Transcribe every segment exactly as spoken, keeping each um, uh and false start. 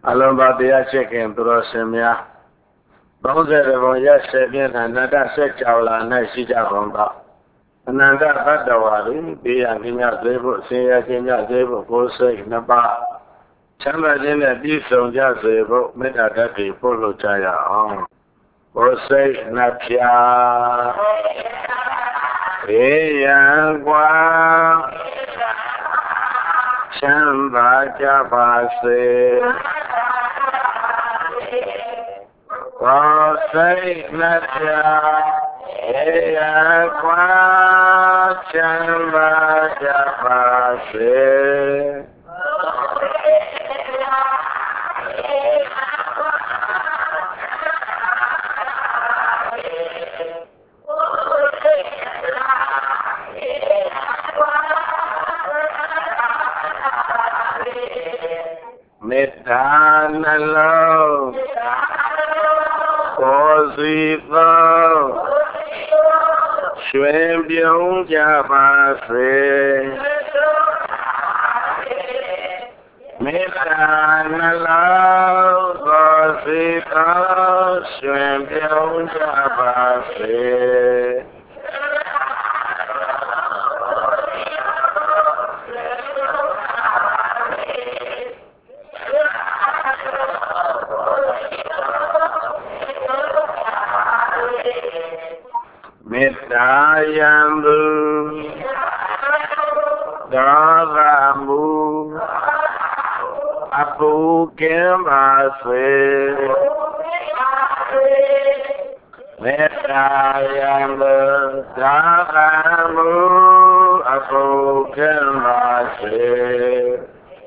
Alomba dia chicken brosemia. Bonze de bonja sebian anada se chawla na shija bonda. Ananda badawari biya kinya zebo siya kinya zebo kose naba. Chamba jine di sonja zebo meta dati polo chaya on. Kose napya. Eyan kwa. Chamba jabase. Kose napya. Eyan kwa. Chamba jabase. Metanalo, Cosito, Schwembion Javase, Metanalo, Cosito, Schwembion Javase. Medayambu, Daramu, Abu Kembase, Medayambu, Daramu, Abu Kembase.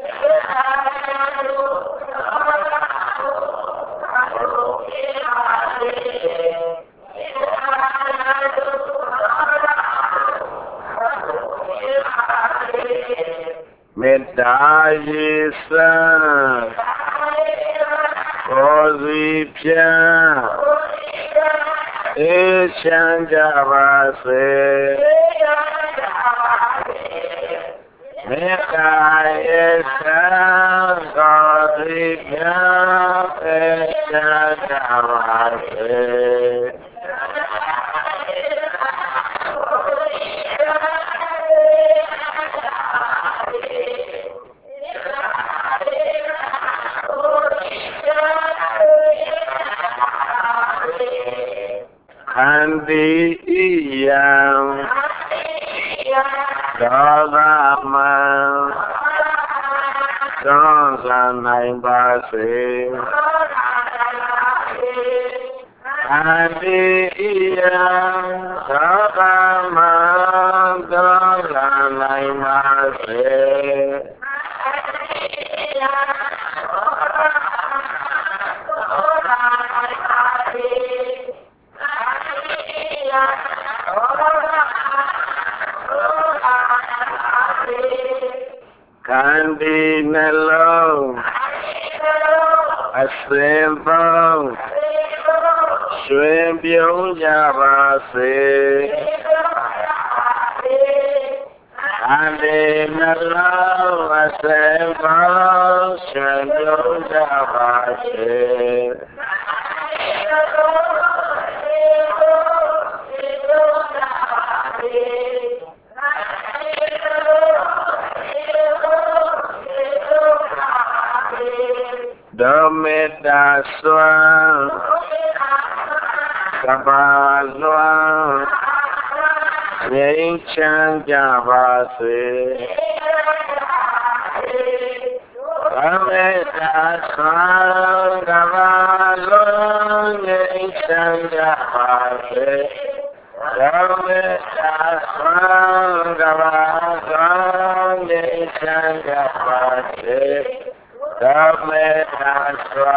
Medayisa, Kozipya, Ishanjavase, Medayisa, Kozipya, Ishanjavase. Andi iyam, Dharma, Sansanai base. Andi iyam, Dharma, Sansanai base. Kandi nelo, asembo, Schwembion Javase. Kandi nelo, asembo, Schwembion Javase. Dometa swan, Kabazwan, Yenchan Javase. Dometa swan, Kabazwan, Yenchan Javase. Dometa swan, Kabazwan, Yenchan Javase. Dometa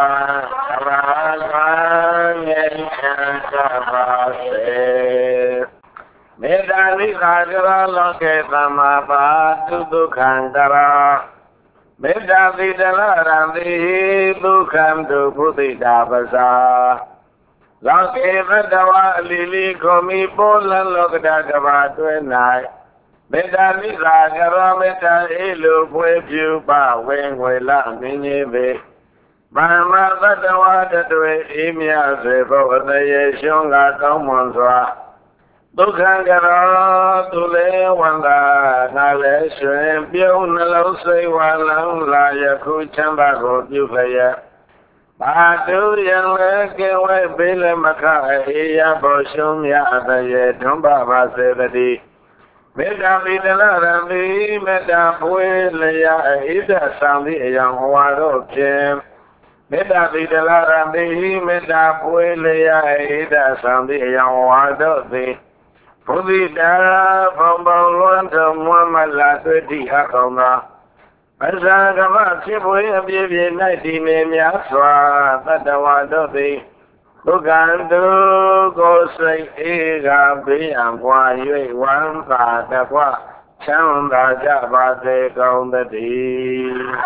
Medani Rajara Loke Samapa Tutu Kandara Medani Dalarandi Dukam Tu Puti Dabasa Loke Vadawa Lili Komi Polan Lokda Gavatuenai Medani Rajara Meta Ilu Pwepu Pa Wengwela Minyibe Mama Badawa to Emia Zebo, the Shunga Commonswa. Dukangara to Le Wanda, Nale Shrimp, Yonalo say one la Yakuchamba go Dufaya. Badu Yan Lekin, Billy Makai, Yaboshum Yada, Tumba Vasedi. Meda Vidala, Meda Puelia, Ida Sandi, young Wado Jim. Meda Vidala, Meda Puelia, Ida Sandi, young Wado. Pudida from Bolonta, Muamala, thirty Hakona. As I come up, Chibuya, Bibi, nineteen, Yaswa, Padawadobi. Ugandu, go say, Ega, be and why you one part of what Chanda Java take on the deal.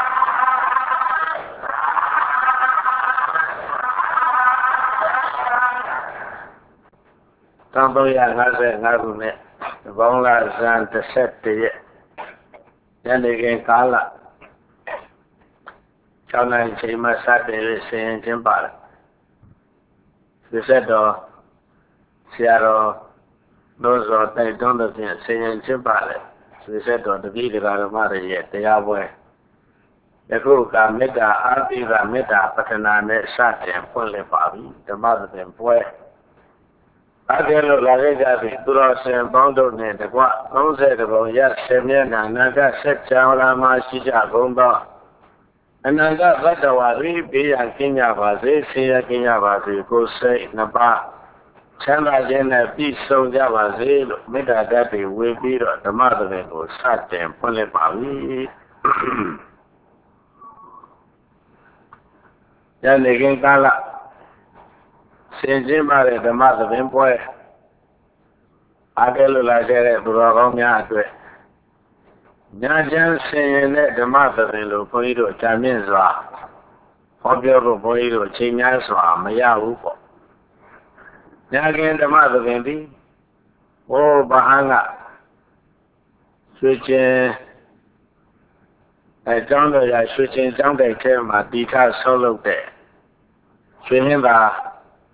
Somebody has a the Bonga Santa set the then again Kala Chana and Chima sat there saying Jimbala. They said, oh, Seattle, those are they don't know saying Jimbala. So they said, oh, the video got a matter yet, they are way. The group got Meda, Abira Meda, Patana, Sat and Pole Bobby, the mother and boy. I get a Lavega, Duras and Bondo, and the what, don't say the boy, yes, Semian, and I got set down on my Shija Bomba. And I got better what we be and Kenya was a Sia Kenya was a go say in a bar. Chana Jena be so that was a made a daddy will be the mother and was sat there and pull it by me. Then again, Gala. Saint Jimmy, the mother of him, boy. I tell you like that, Buragomia. Najan saying that the mother in the Poido Taminza. Obio Poido, Chinyaswa, Maya Upo. Again, the mother in the Oh, Bahanga. Switching. I don't know, I switching down the camera, detail solo there. Swinging the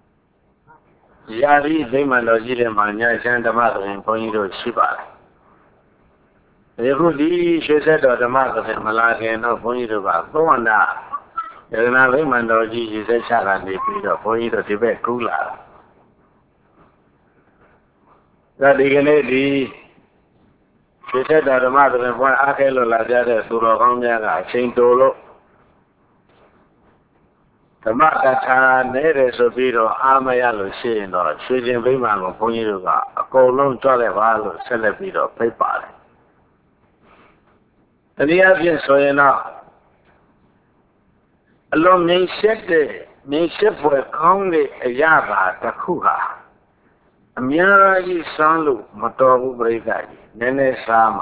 Yari, they might not get him on the mother in Poido Shiba. They would be, she said, or the mother in Malaka and no Poido, go on now. You're not women or Jesus, they shall and they feed or Poido Tibet cooler. That they can be. She said that the mother in one Akelo Lazada, Surogomia, Saint Dolo. The Makata Nere Sobiro, Amayalo, saying, or Sweden Viman of Poniruga, a colon Tolevalo, Celebrito, paper. And the Avian Soyana alone may set the may ship for only a Yava, Takuha. A Miragi Sanlu, Motobu Brigadi, Nene Sama.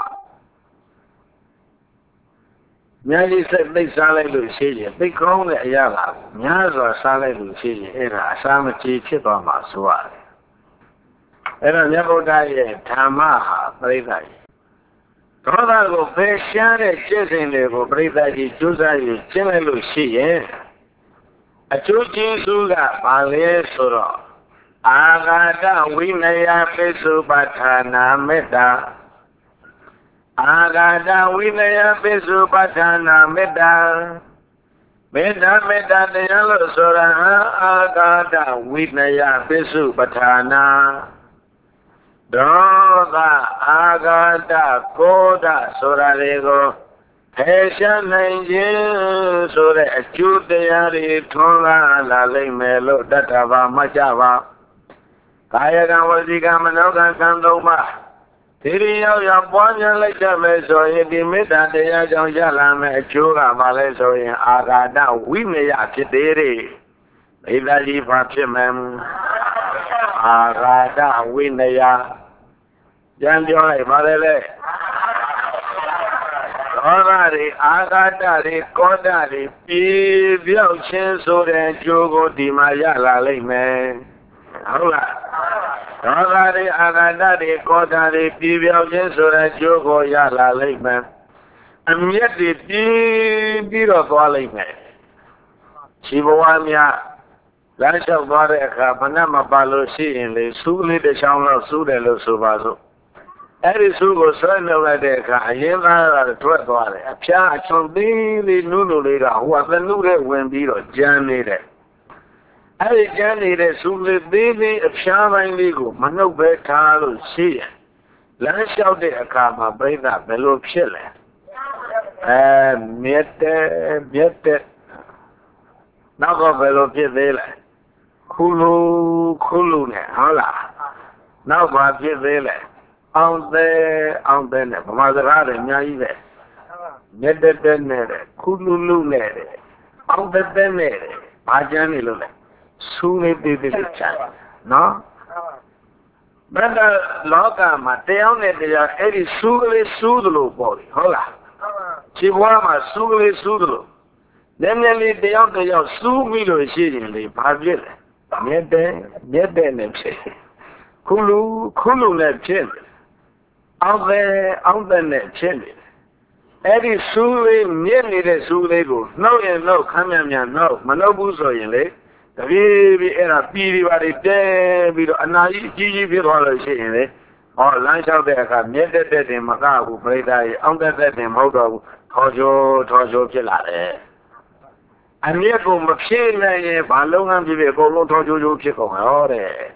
Nyali said big Sale Lucia, big only a Yava, Nyaza Sale Lucia, era Sama Chip on Masua. And I never died Tamaha, Brigadi. Toda go pesciare cesene go Brigadi, Jusa, Chile Lucia. A chuchi suga, Pale Suro. Agada, we may have Pesu Batana Meta. Agada, we may have Pesu Batana Meta. Meta Meta de Yellow Sora, Agada, we may have Pesu Batana. Doga, Agada, Koda, Sorarego. Asian Angel, Sora, Chutayari, Tonga, Lale Melo, Datava, Majava. Kaya Gawadiga Manoga Kandoma. Tirio Yaponia like a meso, if you meet at the Yajon Jalame, Chuga, Maleso, in Agada, we may act it. Ivali Fatimem Agada, Winaya Janjoy, Malele. Orari, Agada, Kodari, Pivio Chenso, and Jogo di Mayala, Lame. Hola. Orari, Agada, Kodari, Pivio Chenso, and Jogo Yala, Lame. And yet the big of all, Chibuamia, Lanch of Vareka, Panama Palo, seeing the Suli the Shaman of Sudelo Subazo. Every Sugo son of Radeka, Yema, the Twelve, a Pia, Chombi, Nunu Lida, who was the Nude when Biro, Journey. Every journey, the Suli, baby, a Shaman Ligo, Mano Betalo, see. Lanch of the Akama, Breda, Belo Chile. And Miete, Miete. Now go below Pivele. Kulu, Kulu, hola. Now go Pivele. On the, on the, Maserati, Naive. Nede Benere, Kulu Nere. On the Benere, Majani Lule. Soon it did the child. No? But the Loga, Mateo, they are Eddie Sugly Sudlu boy. Hola. Chihuahua, Sugly Sudlu. Then they they are they are so milo shitting the Pavil. Yet then, yet then, Kulu, Kulu net chin. Out there, out there net chin. Eddie Suli, nearly the Sulego. No, no, Kamia, no, Manobuzo, you the baby era Piri, what it there, with Anai, Gigi, Virola, saying, or lunch out there, come near the dead in Macau, play that, under that in Modo, Tojo, Tojo, Pilare. And yet, go machine, Balong and the Bolo Tojo Chico, or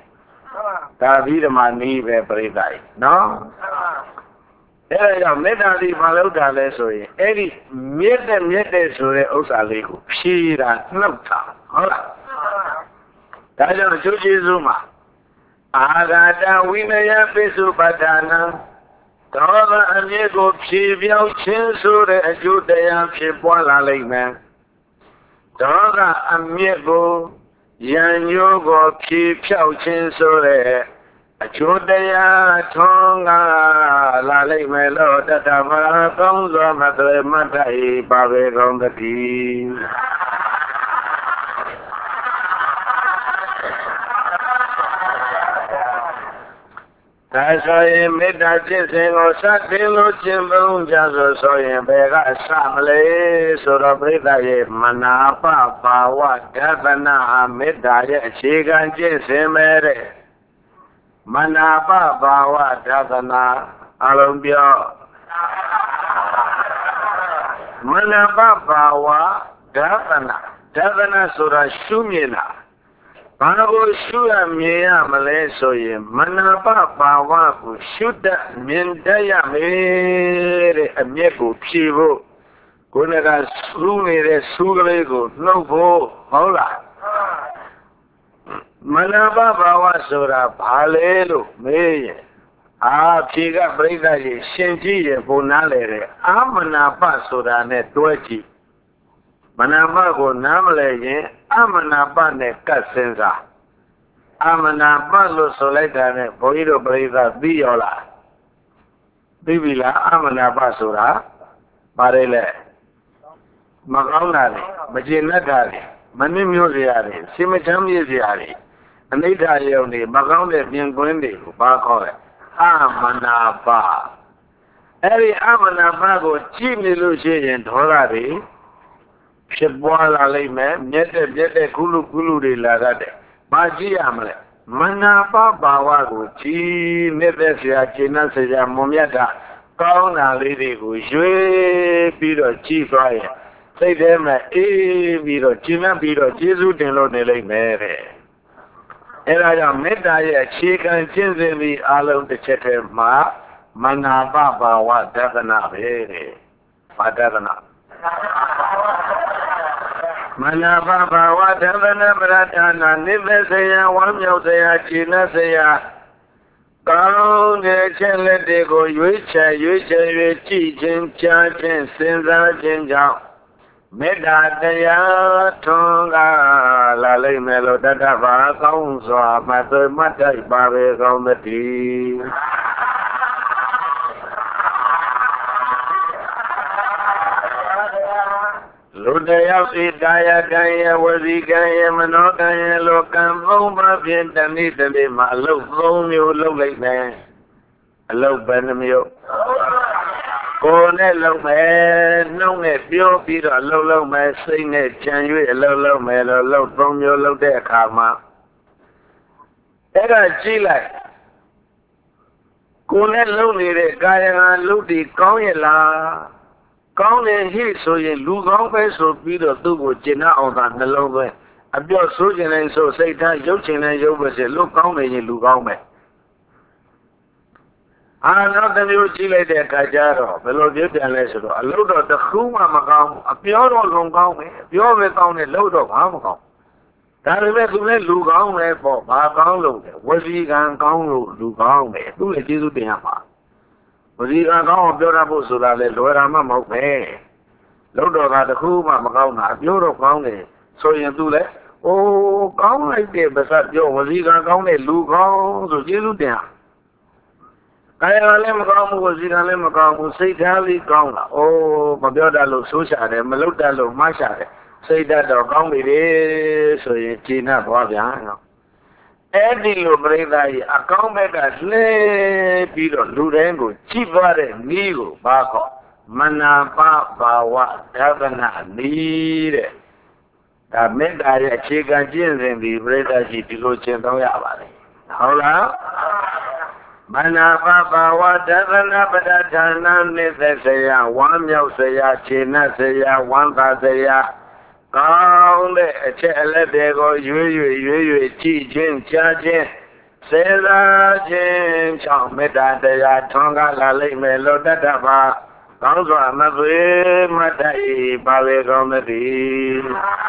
David Mani, very die. No? There are many Maloda Lesoi, Eddie, made them yet they saw the Osaligo, Shira, Nota. Hola. That's a Juji Zuma. Agada, we may have Pesu Patana. Tola and Yego, Chivio, Chinsure, and Judea, Chipola Lake. Toga amigo, yan yogo ki piao chin sore, a chudaya tonga, la lei melo da da ma kong zo ma tre ma dai ba ve kong da ti. That's why in midnight sing or something, no chimbo, just so in Bega Samle, so the Brida, Manapa, Bawa, Gavana, midnight, Chigan, Jisimere, Manapa, Bawa, Gavana, Alumbio, Manapa, Bawa, Gavana, Gavana, so the Shumina. Panago Shura Mia Malasoye, Manapa Pawaku, Shuda Mindaya Mere, a Meko Chivo, Gunaka Sumi, Sugalego, Novo, Hola. Manapa Pawasura, Palelo, May, Ah, Chiga Breda, Shenji, Bonale, Amanapa Sura, Networky. Manapa go Namale, Amanapa ne Cassenza. Amanapa lo Soleta, Boido Breda, Viola. Bibila, Amanapa Sura, Marele, Magonari, Majinatari, Manimusiari, Simachamiziari, Anita Yoni, Magonde, Yanguindi, Bakore, Amanapa. Every Amanapa go Chimney Lucy and Horari. Shibwala Layman, Yete, Yete, Kulu Kulu de la Rade. Maji Amle, Manapa Bawago, Chi, Nevesia, China, Seja, Momiata, Kauna Lady, who Shue, Piro, Chi Fire. Say them, Eh, Piro, China, Piro, Jesu, Telo, Nele, Mere. And I am Meta, Chicken, Chinzi, Alo, the Checker, Ma, Manapa Bawa, Davana, Vere, Padavana. Manapa Bawa Davana Bratana, Nivesaya, one Yosea, China Saya. Gong the Chenle de Go, Yucha, Yucha, Chi, Chin, Cha, Chin, Sinza, Chin, Jao. Meda Daya Tonga, Lale Melo, Dadava, Gong, so, Mother, Mata, Babe, Gong the Tea. Ludaya Vidaya Gaya Wadi Gaya Manogaya Lokan Voma Vietnamese Lima Low Vomio Low Lake Man. Hello Benamio. ကိုယ်နဲ့လုံးမယ်နှုတ်နဲ့ပြောပြီးတော့လှုပ်လှုပ်မယ်စိတ်နဲ့ကြံ၍အလှုပ်လှုပ်မယ်လို့လှုပ်သုံးမျိုးလှုပ်တဲ့အခါမှာအဲ့ဒါကြည့်လိုက်ကိုယ်နဲ့လုံးနေတဲ့ကာယကံလှုပ်ပြီးကောင်းရဲ့လားကောင်းတယ်ဟိဆိုရင်လူကောင်းပဲဆိုပြီးတော့သူ့ကိုကျင့်အောင်သာနှလုံးသွင်းအပြော့ဆိုးခြင်းနဲ့ဆိုစိတ်ထားရုပ်ခြင်းနဲ့ရုပ်ပဲစေလူကောင်းနေရင်လူကောင်းပဲအာနောက်တစ်မျိုးကြည့်လိုက်တဲ့အခါကျတော့ဘယ်လိုပြပြန်လဲဆိုတော့အလုပ်တော့တစ်ခုမှမကောင်းအပြောတော့လုံကောင်းပဲအပြောပဲကောင်းတယ်လုပ်တော့ဘာမှမကောင်းဒါပေမဲ့သူလည်းလူကောင်းပဲပေါ့ဘာကောင်းလို့လဲဝစီကံကောင်းလို့လူကောင်းပဲသူ့လည်းကျေးဇူးတင်ရပါဝစီကံကောင်းအောင်ပြောတတ်ဖို့ဆိုတာလေလွယ်တာမှမဟုတ်ပဲလုပ်တော့တာတစ်ခုမှမကောင်းတာအပြောတော့ကောင်းတယ်ဆိုရင်သူလည်းအိုးကောင်းလိုက်တဲ့ပါစပြောဝစီကံကောင်းတဲ့လူကောင်းဆိုကျေးဇူးတင်ရကာယကလည်းမကောင်းဘူးဝစီကံလည်းမကောင်းဘူးစိတ်ထားလေးကောင်းတာအိုးမပြောတတ်လို့ဆိုးချတယ်မလုပ်တတ်လို့မှားချတယ်စိတ်ဓာတ်တော့ကောင်းပြီလေဆိုရင်ကျေနပ်သွားပြန်နော်အဲ့ဒီလိုပြိဿကြီးအကောင်းဘက်ကလှည့်ပြီးတော့လူတိုင်းကိုကြည့်သွားတဲ့နည်းကိုဘာခေါ်မနာပဘာဝဓဗနာနည်းတဲ့ဒါမေတ္တာရဲ့အခြေခံကျင့်စဉ်ဒီပြိဿကြီးဒီလိုကျင့်သုံးရပါတယ်ဟုတ်လားမနာပဘာဝဓဗနာပဒဌာနနိသစယဝမ်းမြောက်စရာခြေနပ်စရာဝမ်းသာစရာကောင်းတဲ့အချက်အလက်တွေကိုရွေးရွေးရွေးရွေးကြည့်ခြင်းကြားခြင်းစေသာခြင်းကြောင့်မေတ္တာတရားထွန်းကားလာလိမ့်မယ်လို့တတ်တာပါကောင်းစွာမသွေမတ္တဤပါဝေကောင်းသတည်း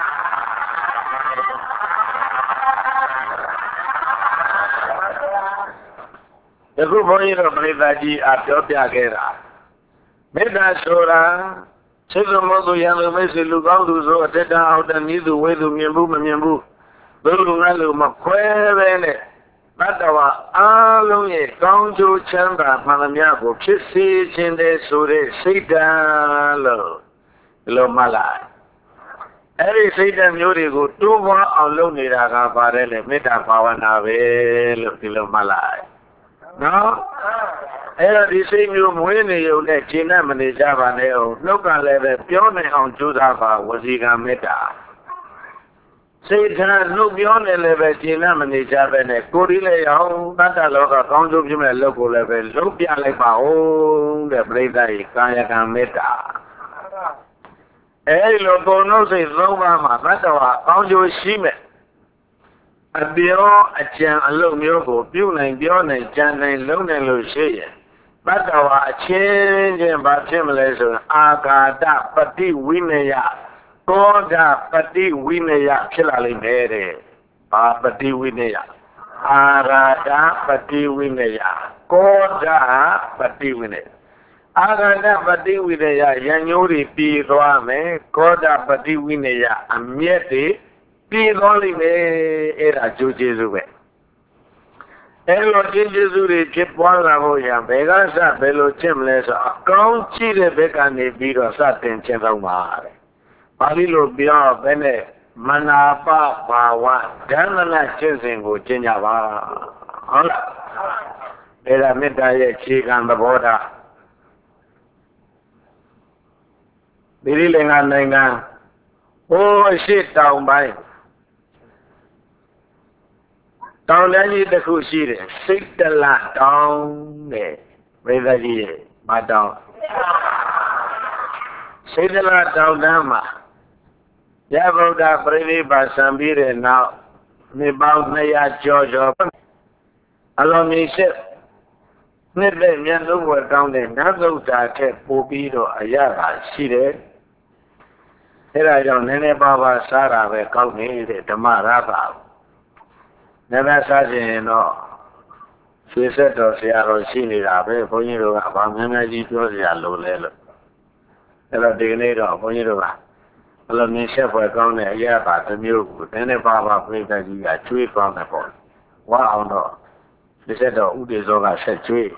ဒီခုဘုန်းကြီးတို့ပြိဿကြီးအပြောပြခဲ့တာမေတ္တာဆိုတာစိတ်ကမောသူရံလူမိတ်ဆွေလူကောင်းသူဆိုအတ္တအောက်တနည်းသူဝေသူမြင်ဘူးမမြင်ဘူးဘယ်လိုငါလို့မခွဲပဲနဲ့တတ္တဝါအားလုံးရဲ့ကောင်းကျိုးချမ်းသာမှန်သမျှကိုဖြစ်စေခြင်းတဲ့ဆိုတဲ့စိတ်ဓာတ်လို့ဒီလိုမှလားအဲ့ဒီစိတ်ဓာတ်မျိုးတွေကိုတိုးပွားအောင်လုပ်နေတာကပါတယ်လေမေတ္တာဘာဝနာပဲလို့ဒီလိုမှလားနော်အဲ့တော့ဒီစိတ်မျိုးမွေးနေုံနဲ့ခြေနဲ့မနေကြပါနဲ့အောင်နှုတ်ကလည်းပဲပြောနိုင်အောင်ကြိုးစားပါဝစီကံမေတ္တာစိတ်ထားနှုတ်ပြောနေလည်းပဲခြေနဲ့မနေကြပဲနဲ့ကိုယ်ဒီလည်းအောင်တတ္တလောကကောင်းကျိုးပြမဲ့လုပ်ကိုလည်းပဲလုပ်ပြလိုက်ပါဦးတဲ့ပြိဿကြီးကာယကံမေတ္တာအဲ့ဒီလိုကိုယ်နှုတ်စိတ်သုံးပါးမှာတတ္တဝါကောင်းကျိုးရှိမဲ့အပြောအကြံအလုပ်မျိုးကိုပြုနိုင်ပြောနိုင်ကြံနိုင်လုံးနိုင်လို့ရှိရင်တတ္တဝါအချင်းချင်းဘာဖြစ်မလဲဆိုရင်အာဃာတပฏิဝိနယသောဒပฏิဝိနယဖြစ်လာလိမ့်မယ်တဲ့ဘာပฏิဝိနယအာဃာတပฏิဝိနယကောဒပฏิဝိနယအာဃာတပฏิဝိနယရညိုးတွေပြီးသွားမယ်ကောဒပฏิဝိနယအမျက်တွေပြီးသွားလိမ့်မယ်အဲ့ဒါကျိုးကျေးဇူးပဲအဲ့လိုကျိုးကျေးဇူးတွေဖြစ်ပွားလာဖို့ရံဘယ်ကစဘယ်လိုကျင့်မလဲဆိုအကောင်းကြည့်တဲ့ဘက်ကနေပြီးတော့စတင်ကျင့်သုံးပါတဲ့ပါဠိလိုပြောဘယ်နဲ့မနာပဘာဝဓမ္မနာကျင့်စဉ်ကိုကျင့်ကြပါဟုတ်လားအဲ့ဒါမေတ္တာရဲ့ခြေခံသဘောထားဒီလိလင်္ကာနိုင်ငံဟိုးရှိတောင်ပိုင်းတောင်တန်းကြီးတစ်ခုရှိတယ်စိတ်တလတောင်တဲ့ဝိသကြီးရဲ့မတောင်စိတ်တလတောင်တန်းမှာရဗုဒ္ဓပြိဋိဘဆံပြီးတဲ့နောက်နှစ်ပေါင်းနှစ်ရာကျော်ကျော်အလုံးမြင့်ရှိနှစ်သက်မြတ်လုံးဝတောင်းတဲ့နတ်သုဒ္ဓထက်ပိုပြီးတော့အရသာရှိတယ်အဲ့ဒါကြောင့်နည်းနည်းပါးပါးစားတာပဲကောင်းနေတဲ့ဓမ္မရပါနည်းနည်းစားခြင်းတော့ဆွေဆက်တော်ဆရာတော်ရှိနေတာပဲဘုန်းကြီးတို့ကဘာများများကြီးပြောစရာလိုလဲလို့အဲ့တော့ဒီကနေ့တော့ဘုန်းကြီးတို့ကအလုံးမြင့်ဆက်ဖွယ်ကောင်းတဲ့အရာပါတစ်မျိုးကိုနည်းနည်းပါးပါးပြိတ္တကြီးကကျွေးသွားမယ်ပေါ့ဝါအောင်တော့ဆွေဆက်တော်ဥဒေဇောကဆက်ကျွေး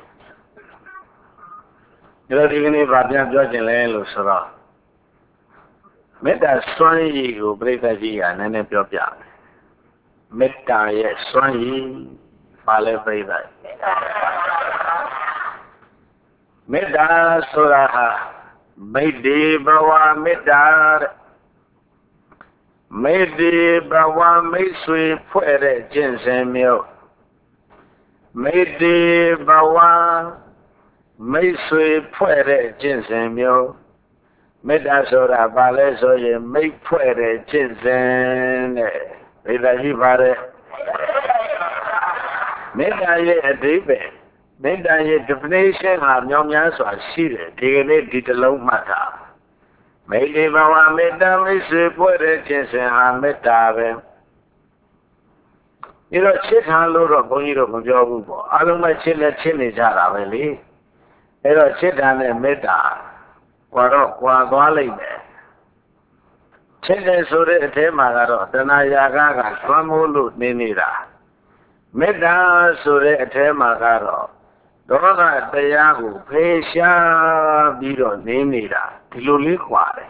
အဲ့တော့ဒီကနေ့ဗာပြန်ပြောခြင်းလဲလို့ဆိုတော့မေတ္တာစွမ်းရည်ကိုပြိဿကြီးကနည်းနည်းပြောပြမယ်မေတ္တာရဲ့စွမ်းရည်ပါလဲပြိဿ Metta Suraha Medi Bawa Metta Medi Bawa Mesui Puere Jinsemio Medi Bawa Mesui Puere Jinsemio Metta Sura Bale Soye Make Puere Jinsen Veda Hibare Metta Ye Adibe Metta Ye definition of Nyomya so I see it. They did the low matter. Medi Bawa Metta Mesui Puere Jinsen Ha Metta You know, chit han lo ro bong yi ro mong pyo bu po. A long ma chit le chit ni ja da be le. Ai do chit dan ne metta kwa ro kwa twa lai me. Chit le so de athe ma ga ro tana ya ga ga twam mo lo ni ni da. Metta so de athe ma ga ro do ga taya ko phe sha bi ro ni ni da. Di lo le kwa de.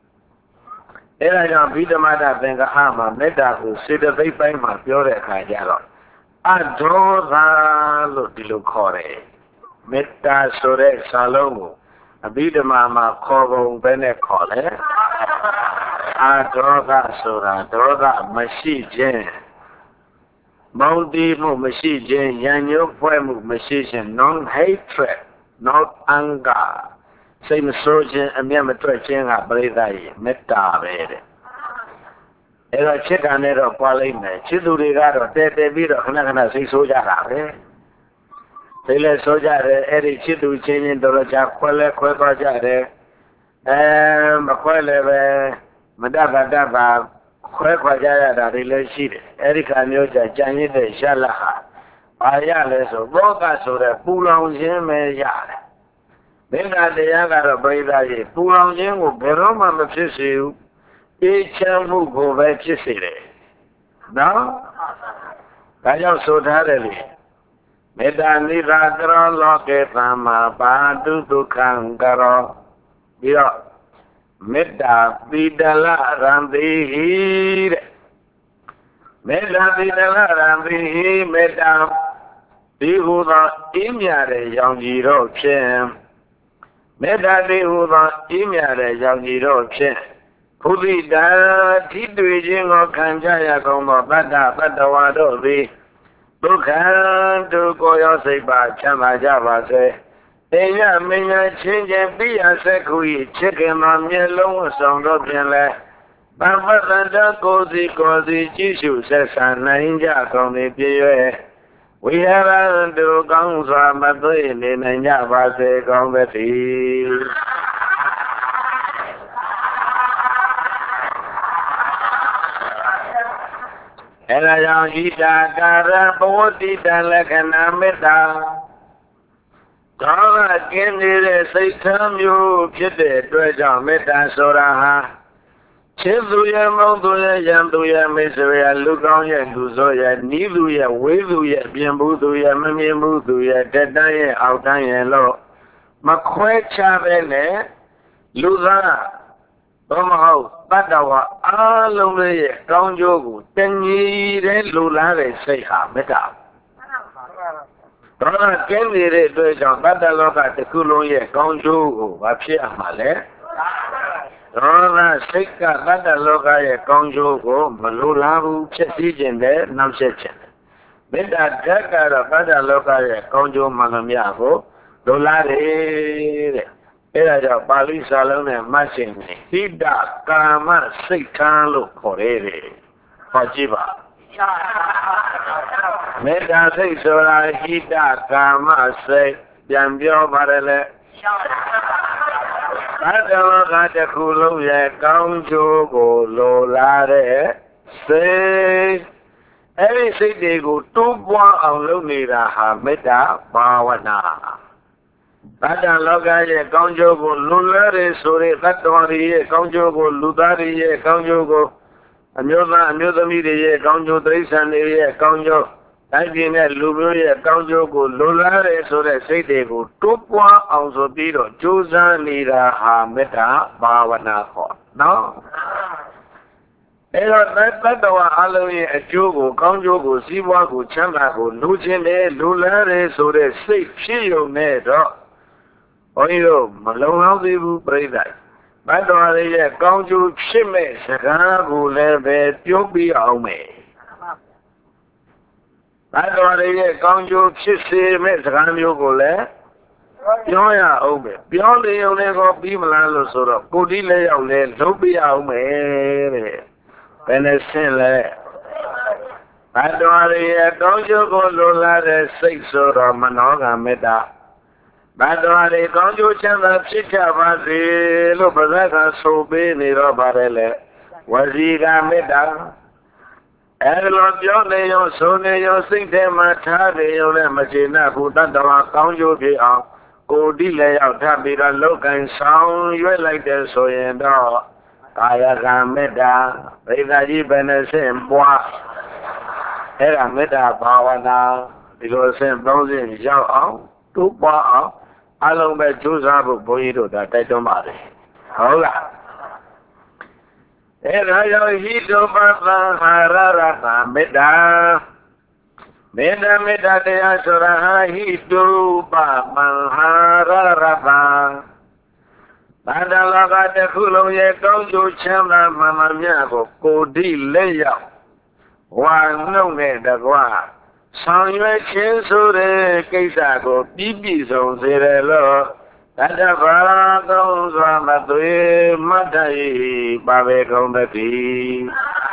Eraကြောင့်ဘိဓမ္မာသင်္ဃဟမှာမေတ္တာကိုစေတသိက်ပိုင်းမှာပြောတဲ့အခါကျတော့အဒေါသလို့ဒီလိုခေါ်တယ်မေတ္တာဆိုတဲ့စာလုံးကိုအဘိဓမ္မာမှာခေါ်ပုံပဲနဲ့ခေါ်တယ်အဒေါသဆိုတာဒေါသမရှိခြင်းမောင်တီးမှုမရှိခြင်းယဉ်ညိုးဖွဲ့မှုမရှိခြင်း non hatred not angerစိတ်မဆိုးခြင်းအမျက်မထွက်ခြင်းကပရိသတ်ရဲ့မေတ္တာပဲတဲ့အဲ့တော့ချစ်တာနဲ့တော့ပွားလိုက်မယ်ချစ်သူတွေကတော့တဲတဲပြီးတော့ခဏခဏစိတ်ဆိုးကြတာပဲစိတ်လည်းဆိုးကြတယ်အဲ့ဒီချစ်သူချင်းချင်းတော်တော်ကြာခွဲလဲခွဲသွားကြတယ်အဲမခွဲလည်းပဲမတတ်ပါတတ်ပါခွဲခွာကြရတာတွေလည်းရှိတယ်အဲ့ဒီခါမျိုးကြာကြံရစ်တဲ့ရလဟာဘာရလဲဆိုဘောကဆိုတဲ့ပူလောင်ခြင်းပဲရတယ်မေတ္တာတရားကတော့ပရိသတ်ကြီးပူလောင်ခြင်းကိုဘယ်တော့မှမဖြစ်စေဘူးအေးချမ်းမှုကိုပဲဖြစ်စေတယ်နော်ဒါကြောင့်ဆိုထားတယ်လေမေတ္တာနိသာကရောလောကေသမ္မာပါတုဒုက္ခံကရောပြီးတော့မေတ္တာသီတလရံတိဟိတဲ့မေတ္တာသီတလရံတိဟိမေတ္တာဒီဟူသောအင်းမြတဲ့ရောင်ကြီးတော့ဖြင့်မေတ္တာတိဟူသောအင်းမြတဲ့ရောင်ကြီးတော့ဖြင့်ဘုဒ္ဓတာထိတွေ့ခြင်းကိုခံကြရကုန်သောတတ္တပတ္တဝါတို့သည်ဒုက္ခဒုက္ခရောစိတ်ပါချမ်းသာကြပါစေအိညမင်းညာချင်းချင်းပြရစက်ခု၏ချစ်ခင်သောမျက်လုံးအဆောင်တို့ဖြင့်လည်းပပတ္တကိုယ်စီကိုယ်စီကြည့်ရှုဆက်ဆံနိုင်ကြကုန်သည်ဖြစ်၍ဝိဟာရတုကောင်းစွာမသွေနေနိုင်ကြပါစေကောင်းသတည်းအဲဒါကြောင့်ဣဒာကာရဘဝတိတံလက္ခဏာမေတ္တာဒေါသကင်းနေတဲ့စိတ်ထားမျိုးဖြစ်တဲ့အတွက်ကြောင့်မေတ္တာဆိုတာဟာချစ်သူရဲ့မောင်သူရဲ့ရံသူရဲ့မိတ်ဆွေရဲ့လူကောင်းရဲ့လူဆိုးရဲ့နီးသူရဲ့ဝေးသူရဲ့ပြင်ဘူးသူရဲ့မမြင်ဘူးသူရဲ့တက်တန်းရဲ့အောက်တန်းရဲ့လို့မခွဲခြားပဲနဲ့လူသားတော့မဟုတ်တတ္တဝါအားလုံးရဲ့ကောင်းကျိုးကိုတညီတဲ့လူလားတဲ့စိတ်ဟာမေတ္တာဒေါသကင်းနေတဲ့အတွက်ကြောင့်တတ္တလောကတစ်ခုလုံးရဲ့ကောင်းကျိုးကိုမဖြစ်အောင်ပါလေဒေါသစိတ်ကတတ္တလောကရဲ့ကောင်းကျိုးကိုမလိုလားဘူးဖြစ်စည်းခြင်းနဲ့နှောင့်ယှက်ခြင်းမေတ္တာဓာတ်ကတော့တတ္တလောကရဲ့ကောင်းကျိုးမှန်သမျှကိုလိုလားတယ်တဲ့အဲ့ဒါကြောင့်ပါဠိစာလုံးနဲ့မှတ်ရှင်နေဟိတကာမစိတ်ထားလို့ခေါ်တယ်တဲ့ဟောကြည့်ပါမေတ္တာစိတ်ဆိုတာဟိတကာမစိတ်ပြန်ပြောပါတယ်လေဘတ်တော်ကတခုလုံးရဲ့ကောင်းကျိုးကိုလိုလားတဲ့စိတ်အဲ့ဒီစိတ်တွေကိုတိုးပွားအောင်လုပ်နေတာဟာမေတ္တာဘာဝနာတတ္တလောကရဲ့ကောင်းကျိုးကိုလူလဲတွေဆိုတဲ့တတ္တဝါတွေရဲ့ကောင်းကျိုးကိုလူသားတွေရဲ့ကောင်းကျိုးကိုအမျိုးသားအမျိုးသမီးတွေရဲ့ကောင်းကျိုးတိရစ္ဆာန်တွေရဲ့ကောင်းကျိုးတိုင်းပြည်နဲ့လူမျိုးရဲ့ကောင်းကျိုးကိုလူလားတွေဆိုတဲ့စိတ်တွေကိုတိုးပွားအောင်ဆိုပြီးတော့ကြိုးစားနေတာဟာမေတ္တာဘာဝနာခေါ်နော်အဲ့တော့တတ္တဝါအလုံးရဲ့အကျိုးကိုကောင်းကျိုးကိုစီးပွားကိုချမ်းသာကိုလူချင်းနဲ့လူလားတွေဆိုတဲ့စိတ်ဖြစ်ုံနဲ့တော့ Oyo, Malone of the Breda. But on the count you shimmy, Sakago, Leve, Yobi, Ome. But on the count you shissy, Mesakan, Yogole. Yoya, Ome. Beyond the only of people, sort of, Podile, Ole, Lobi, Ome. Penicillin. But on the count you go, Lola, six or Manoga, Meda. Badwari Konju Chanda Chicha Vasi Lupazaka Sobi Niro Barele Waziga Meda Elo Jone Yo Sone Yo Sinte Matari Yo Machina Kutadawa Konju Pia Kodile Autabira Lokan Sound You like the Soyendo Kaya Meda Regaji Benesim Bois Era Meda Bawana Because Sam Bronze Yao Tu Ba Along by Josa Boido that I don't matter. Hola. And I hito Baba Harara Meda Meda Meda de Asura Hito Baba Harara Badalaga de Kulo Yekonjo Chama Mama Miago Kodi Leya One no name that was. Sang yue chen so de kaisa ko pi pi song se de lo tata ba kong swa ma twe ma dai ba be kong de ti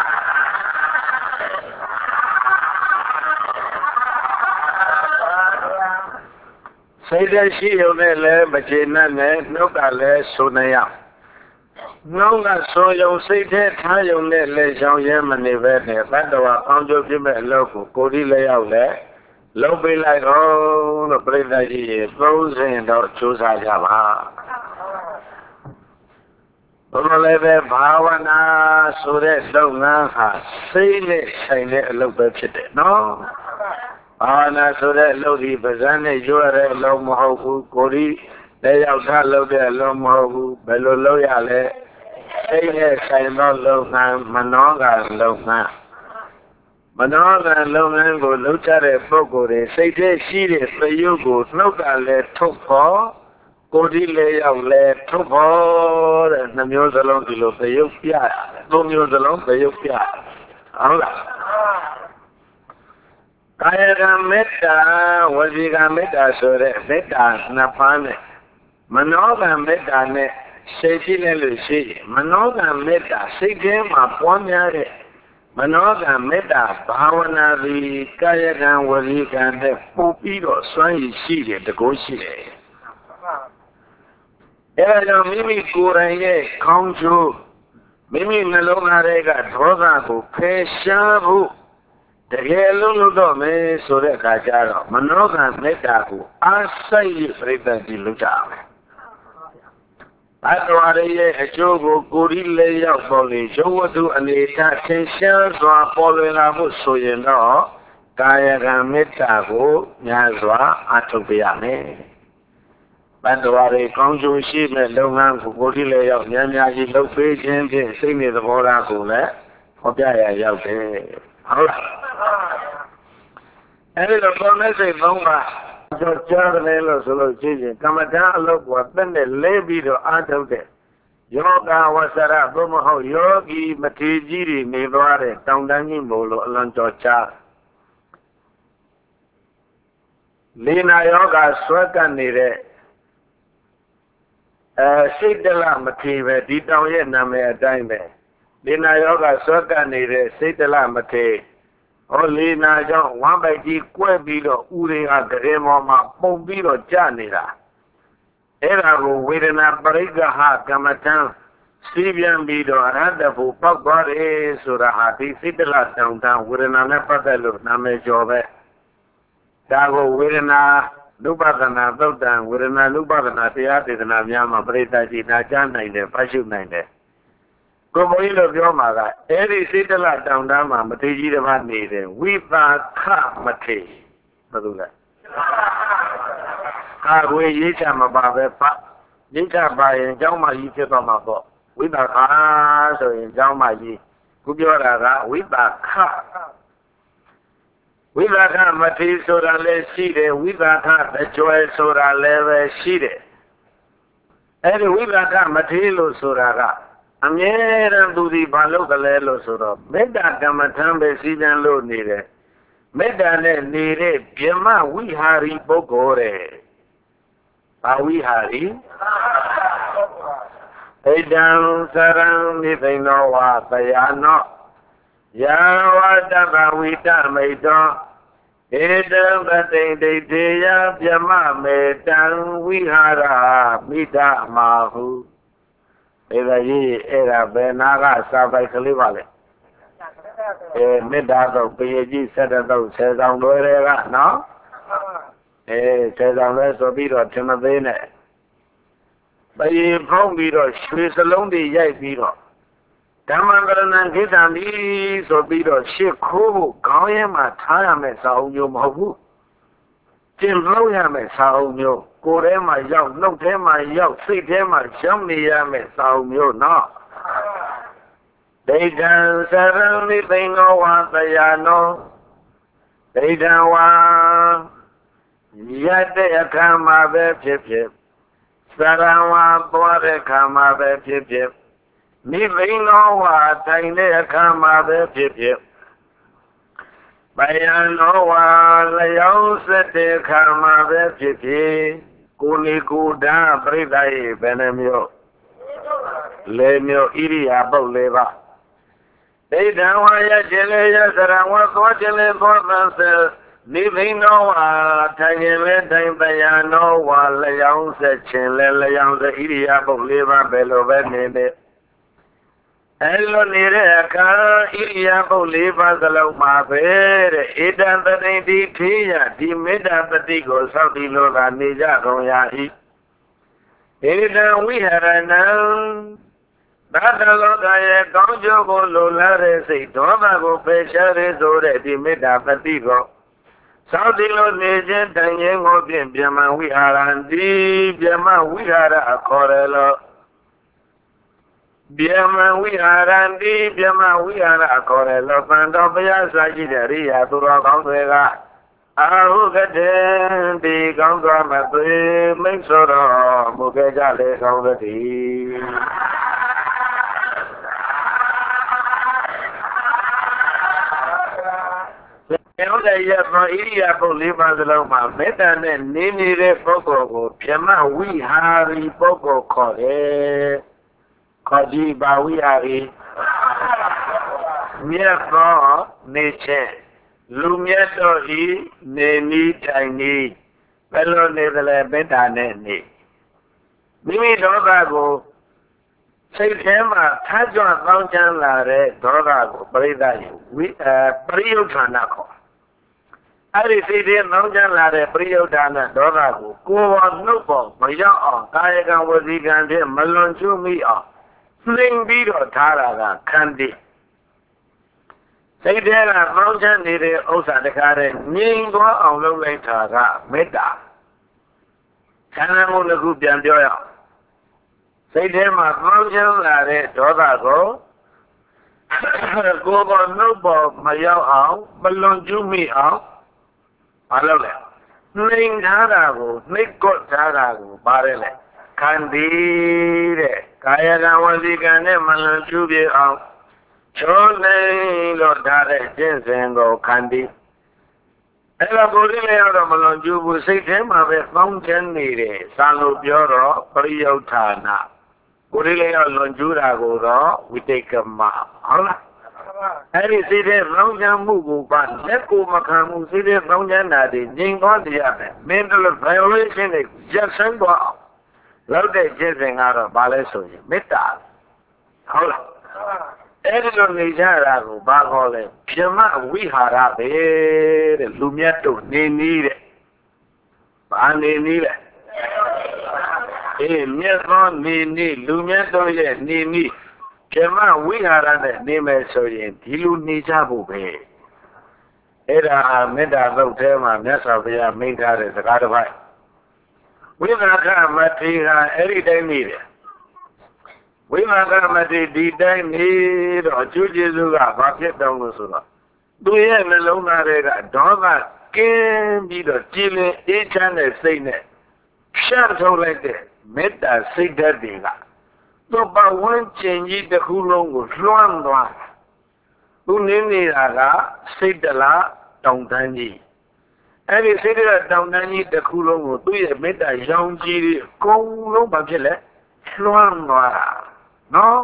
sai de shi yo ne le ma che na ne no ka le so na ya no ka so yo sai the tha yo ne le chang ye ma ne be ne bat to wa ang jo phit me a lo ko ko di le yaw le lo pai lai ko lo prita ji thou sin do chu sa ja ba lo le be bhavana so de lou ngan ha sai ne sai ne a lo be phit de no bhavana so de lo di pazan ne yo re lo ma hou bu ko di le yaw tha lo de lo ma hou bu be lo lo ya le Say yes, I know Logan, Manoga, Logan. Manoga, Logan, go look at a fogo, say this, she is for you go, Loga, let Topo, Godile, let Topo, and the muse along the look, the Yopia, no muse along the Yopia. Allah. Kaya Meta, was he a Meta, so that Meta, Napane. Manoga Meta, ne. Safety Lucy, Manoga Meta, Sigim, Aponia, Manoga Meta, Bhavana, the Kayagan, Walikan, the Pupido, Swai, Seed, the Goshi. Ella Mimi Kuraye, Conju, Mimi Nalona Rega, Droga, Peshabu, the Yellow Dome, so that Kajaro, Manoga Meta, Asai, Freda di Luta. Adwari a jogo gorilla of Bolly, Joe do an attention or following up so you know, Kaya Metago, Yazwa, Atopiane. Bandwari, Conjo sheep and Longan for gorilla of Yamaji, low page and sing the Voraco, Hopia Yauke. And the bonus is longer. So Charles Solo Chicken, come down, look what then the lady to out of there. Yoga was a Bomo Yogi Matiji, Nevare, Tongangi Molo, Lanchocha. Lina Yoga Swaka Nire. Sit the Lamate, Dito Yename a dime. Lina Yoga Swaka Nire, sit the Lamate. Only now, one by the Quabido, Uri at the Remo, Pombido Janira. Era within a Bariga hat, Kamatan, Sibian Bido, another who pop got a Surahati, Fidela downtown, within an apatalo, Name Jove. Dago within a Lubadana, Dodan, within a Lubadana, the artist and Yama, Breda, Najana, in the fashion nine there. Como ilo bioma eri sitala downtown ma mateji de ma ne de wipa kha mate badula ka we yicha ma ba be pa yicha ba yin jaung ma yi phit twa ma po wipa kha so yin jaung ma yi ku pyo da ga wipa kha wipa kha mate so da le shi de wipa kha the joy so da le be shi de အဲ့ဒီဝိပါကမထေးလို့ဆိုတာကအမြဲတမ်းသူဒီဘာလို့ကလေးလို့ဆိုတော့မေတ္တာကမ္မထံပဲစီကံလို့နေတယ်မေတ္တာနဲ့နေတဲ့ဗြဟ္မဝိဟာရီပုဂ္ဂိုလ်တဲ့ဘာဝိဟာရီဣဒံစရံနိသိဏောဝါတယာနောယာဝတ္တဗဝိတမိတ်တောဧတံပတိန်ဒိဋ္ဌေယဗြဟ္မမေတံဝိဟာရမိတ္တမာဟုအဲ့ဒါကြီးအဲ့ဒါဘယ်နာကစာပိုက်ကလေးပါလဲအဲမေတ္တာတော့ပရိကြီးဆက်တော့ဆယ်ဆောင်လွယ်တွေကနော်အဲဆယ်ဆောင်လွယ်ဆိုပြီးတော့ထမသေးနဲ့ပရိဖုံးပြီးတော့ရွှေစလုံးတွေရိုက်ပြီးတော့ဓမ္မကရဏံခိတံဒီဆိုပြီးတော့ရှစ်ခိုးဖို့ခေါင်းရဲမှာထားရမယ်စာအုပ်မျိုးမဟုတ်ဘူးကျင့်လို့ရမယ်စာအုပ်မျိုးကိုယ်ထဲမှာရောက်နှုတ်ထဲမှာရောက်စိတ်ထဲမှာရောက်နေရမယ်စာအုပ်မျိုးနော်ဒိဋ္ဌံစရံနိသိဏောဝါတယာနောဒိဋ္ဌံဝါရတဲ့အခါမှာပဲဖြစ်ဖြစ်စရံဝါသွားတဲ့အခါမှာပဲဖြစ်ဖြစ်နိသိဏောဝါတိုင်တဲ့အခါမှာပဲဖြစ်ဖြစ်ပယံနောဝါလျောင်းစတဲ့အခါမှာပဲဖြစ်ဖြစ်ကိုနေကိုဓာပြိတ္တရေဘယ်နှမျိုးလေမျိုးဣရိယာပုတ်လေးပါဒိဋ္ဌံဝါရခြင်းလေရစရံဝါသွားခြင်းလေသွားသံစေနိသိဏောဝါထိုင်ခြင်းလေထိုင်ပယံနောဝါလျောင်းစခြင်းလေလျောင်းစဣရိယာပုတ်လေးပါဘယ်လိုပဲနေနေအဲ့လိုနေတဲ့အခါဣရိယာပုတ်လေးပါးစလုံးမှာပဲတဲ့ဧတံတတိတိခေယဒီမေတ္တာပတိကိုစောင့်တည်လို့သာနေကြကုန်ရ၏ဧတံဝိဟရဏံသတ္တလောကရဲ့ကောင်းကျိုးကိုလိုလားတဲ့စိတ်ဒေါသကိုပယ်ရှားရဆိုတဲ့ဒီမေတ္တာပတိကိုစောင့်တည်လို့နေခြင်းတန်ရင်ကိုဖြင့်ဗြဟ္မဝိဟာရံဒီဗြဟ္မဝိဟာရအခေါ်ရလို့ဗြဟ္မဝိဟာရံတိဗြဟ္မဝိဟာရခေါ်တယ်လို့ပန်တော်ဘုရားစာကြည့်တဲ့ရိယာသူတော်ကောင်းတွေကအာဟုကတေဒီကောင်းစွာမသွေမိတ်ဆိုတော်မူခဲ့ကြလေကောင်းသတည်းကျောင်းတဲ့ရသောဣရိယာပုတ်လေးပါးစလုံးမှာမေတ္တာနဲ့နေနေတဲ့ပုဂ္ဂိုလ်ကိုဗြဟ္မဝိဟာရီပုဂ္ဂိုလ်ခေါ်တယ်ခေါ်ကြည့်ပါဝိဟာရီမြတ်သောနေခြင်းလူမြတ်တို့ဤနေနီးထိုင်နီးဘယ်လိုနေသလဲမေတ္တာနဲ့နေမိမိဒေါသကိုစိတ်ထဲမှာထမ်းကြွသောင်းချမ်းလာတဲ့ဒေါသကိုပရိသတ်ဝိအပရိယုဌာဏခေါ်အဲ့ဒီစိတ်ထဲသောင်းချမ်းလာတဲ့ပရိယုဌာဏဒေါသကိုကိုယ်ပေါ်နှုတ်ပေါ်မရောက်အောင်ကာယကံဝစီကံဖြင့်မလွန်ကျူးမိအောင်သိမ့်ပြီးတော့ထားတာကခန္တီစိတ်ထဲကပေါင်းချမ်းနေတဲ့ဥစ္စာတခါတည်းငြိမ်သွားအောင်လုပ်လိုက်တာကမေတ္တာခန္ဓာကိုယ်တစ်ခုပြန်ပြောရအောင်စိတ်ထဲမှာပေါင်းချမ်းလာတဲ့ဒေါသကိုကိုယ်ပေါ်နှုတ်ပေါ်မရောက်အောင်မလွန်ကျူးမိအောင်မလုပ်လဲနှိမ်ထားတာကိုနှိပ်ကွက်ထားတာကိုပါတယ်လေခန္တီတဲ့ကာယကံဝစီကံနဲ့မလွန်ကျူးပြအောင်ချိုးနေလို့ထားတဲ့ကျင့်စဉ်ကိုခန္တီအဲ့တော့ကိုယ်လေးလည်းတော့မလွန်ကျူးဘူးစိတ်ထဲမှာပဲပေါင်းချမ်းနေတယ်စာလို့ပြောတော့ပရိယုဌာဏကိုယ်လေးလည်းတော့လွန်ကျူးတာကိုတော့ဝိတိတ်ကမဟုတ်လားအဲ့ဒီစိတ်ထဲပေါင်းချမ်းမှုကိုပါလက်ကိုမခံမှုစိတ်ထဲပေါင်းချမ်းတာတွေငြိမ်သွားစေရမယ် mental violation တွေရပ်ဆန်းသွားအောင်လောက်တဲ့ကျင့်စဉ်ကတော့ဘာလဲဆိုရင်မေတ္တာဟုတ်လားအဲ့ဒီလိုနေကြတာကိုဘာခေါ်လဲဗြဟ္မဝိဟာရပဲတဲ့လူမြတ်တို့နေနည်းတဲ့ဘာနေနည်းလဲအေးမြတ်သောနေနည်းလူမြတ်တို့ရဲ့နေနည်းဗြဟ္မဝိဟာရနဲ့နေမယ်ဆိုရင်ဒီလူနေကြဖို့ပဲအဲ့ဒါမေတ္တာသုတ်ထဲမှာမြတ်စွာဘုရားမိန့်ထားတဲ့စကားတစ်ပိုင်းဝိမာကမတိကအဲ့ဒီတိုင်းနေတယ်ဝိမာကမတိဒီတိုင်းနေတော့အကျိုးကျေးဇူးကဘာဖြစ်တောင်းလို့ဆိုတော့သူရဲ့နှလုံးသားတွေကဒေါသကင်းပြီးတော့ကြည်လင်အေးချမ်းတဲ့စိတ်နဲ့ဖြန့်ထုတ်လိုက်တဲ့မေတ္တာစိတ်ဓာတ်တွေကသူ့ဘဝဝင်ကျင်ကြီးတစ်ခုလုံးကိုလွှမ်းသွားသူနေနေတာကစိတ်တလားတောင်တန်းကြီးအဲ့ဒီစိတ်ဓာတ်တောင်တန်းကြီးတစ်ခုလုံးကိုသူ့ရဲ့မေတ္တာရောင်ကြီးတွေအကုန်လုံးဘာဖြစ်လဲလွှမ်းသွားတာနော်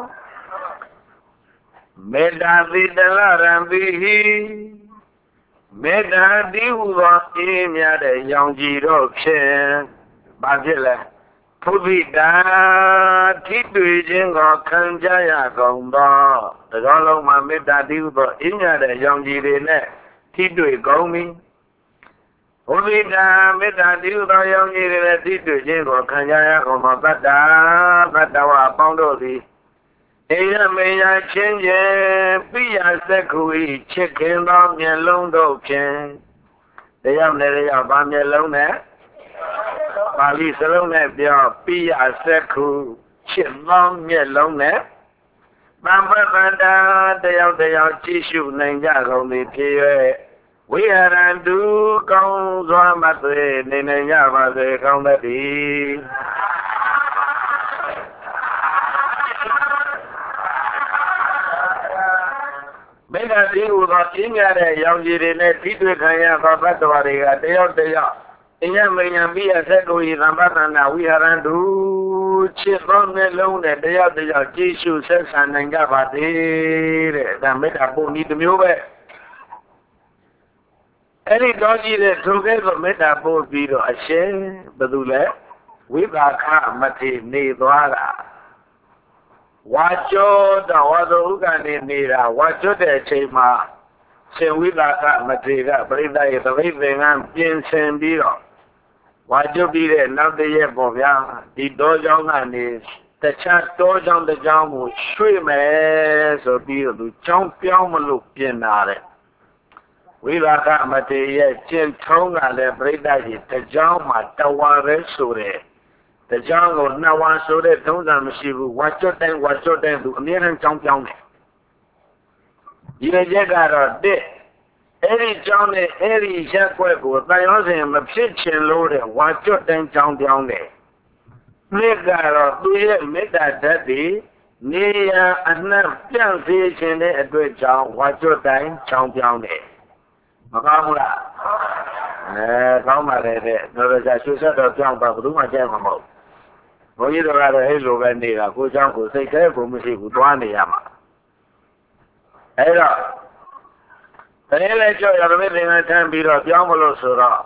မေတ္တာသီတလရံပိဟိမေတ္တာတိဟုသောအေးမြတဲ့ရောင်ကြီးတော့ဖြင့်ဘာဖြစ်လဲဘုဒ္ဓတာထိတွေ့ခြင်းကိုခံကြရကုန်သောတကောလုံးမှာမေတ္တာတိဟုသောအေးမြတဲ့ရောင်ကြီးတွေနဲ့ထိတွေ့ကုန်ပြီဘုဒ္ဓတာမေတ္တာတိဟုသောရောင်ကြီးတွေနဲ့ထိတွေ့ခြင်းကိုခံကြရကုန်သောတတ္တာတတ္တဝအပေါင်းတို့သည်အေယမေယချင်းချင်းပိယသက္ခုဤချစ်ခင်သောမျက်လုံးတို့ဖြင့်တရားနဲ့တရားဘာမျက်လုံးနဲ့ပါဠိစလုံးနဲ့ပြောပိယသက္ခုချစ်သောမျက်လုံးနဲ့သံပပန္တာတယောက်တယောက်ကြည့်ရှုနိုင်ကြကုန်သည်ဖြစ်၍ဝိဟရန္တုကောင်းစွာမသွေနေနိုင်ကြပါစေကောင်းသတည်းမေတ္တာတိဟုသောအင်းများတဲ့ရောင်ကြီးတွေနဲ့ထိတွေ့ခံရသောသတ္တဝါတွေကတယောက်တယောက်အညမဉ္ဇပိယသက်ကိုဤသံပတ္တနာဝိဟရန္တုချစ်သောမျက်လုံးနဲ့တယောက်တယောက်ကြည့်ရှုဆက်ဆံနိုင်ကြပါသေးတဲ့ဒါမေတ္တာပုံနည်းတစ်မျိုးပဲအဲ့ဒီတော့ကြည့်တဲ့ထိုကဲ့သို့မေတ္တာပို့ပြီးတော့အရှင်ဘယ်သူလဲဝိပါခမထေနေသွားတာဝါကျော်တော်ဝါသူဥကနေနေတာဝါကျွတ်တဲ့အချိန်မှာရှင်ဝိပါခမထေကပရိသတ်ရဲ့သပိတ်သင်္ကန်းပြင်ဆင်ပြီးတော့ဝါကျွတ်ပြီးတဲ့နောက်တရက်ပေါ့ဗျာဒီတောကျောင်းကနေတခြားတောကျောင်းတစ်ကျောင်းကိုရွှေ့မယ်ဆိုပြီးတော့သူကျောင်းပြောင်းမလို့ပြင်လာတဲ့ဝိပါခမထေရဲ့ကျင့်ထုံးကလည်းပရိသတ်ကြီးတစ်ကျောင်းမှာတဝါပဲဆိုတဲ့တကြောင်ကိုနှစ်ဝါဆိုတဲ့သုံးစာမရှိဘူးဝါကျွတ်တိုင်းဝါကျွတ်တိုင်းသူအမြဲတမ်းကြောင်းပြောင်းတယ်ဒီရချက်ကတော့တဲ့အဲ့ဒီကြောင်းနဲ့အဲ့ဒီရက်ွက်ကိုတန်ရောစဉ်မဖြစ်ချင်လို့တဲ့ဝါကျွတ်တိုင်းကြောင်းပြောင်းတယ်နှစ်ကတော့သူရဲ့မေတ္တာဓာတ်တွေနေရအနှံ့ပြန့်စေခြင်းတဲ့အတွက်ကြောင့်ဝါကျွတ်တိုင်းကြောင်းပြောင်းတယ်မကောင်းဘူးလားအဲကောင်းပါလေတဲ့တော်တော်ကြာရွှေဆက်တော့ပြောင်းပါဘယ်သူမှကြိုက်မှာမဟုတ်ဘုန်းကြီးတို့ကတော့အဲ့လိုပဲနေတာကိုเจ้าကိုစိတ်ထဲကိုမရှိဘူးသွားနေရမှာအဲ့တော့တကယ်လည်းကြောက်ရတဲ့သင်္ကန်းထမ်းပြီးတော့ပြောင်းမလို့ဆိုတော့